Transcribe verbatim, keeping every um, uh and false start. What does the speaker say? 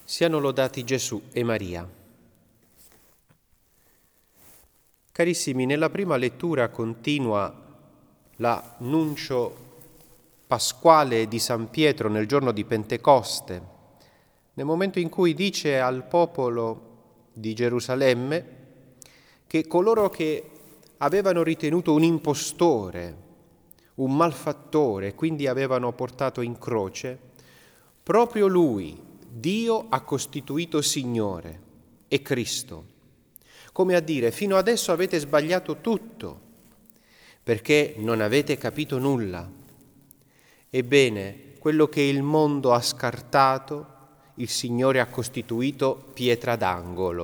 Siano lodati Gesù e Maria. Carissimi, nella prima lettura continua l'annuncio pasquale di San Pietro nel giorno di Pentecoste, nel momento in cui dice al popolo di Gerusalemme che coloro che avevano ritenuto un impostore, un malfattore, quindi avevano portato in croce, proprio lui, Dio, ha costituito Signore e Cristo. Come a dire, fino adesso avete sbagliato tutto, perché non avete capito nulla. Ebbene, quello che il mondo ha scartato, il Signore ha costituito pietra d'angolo.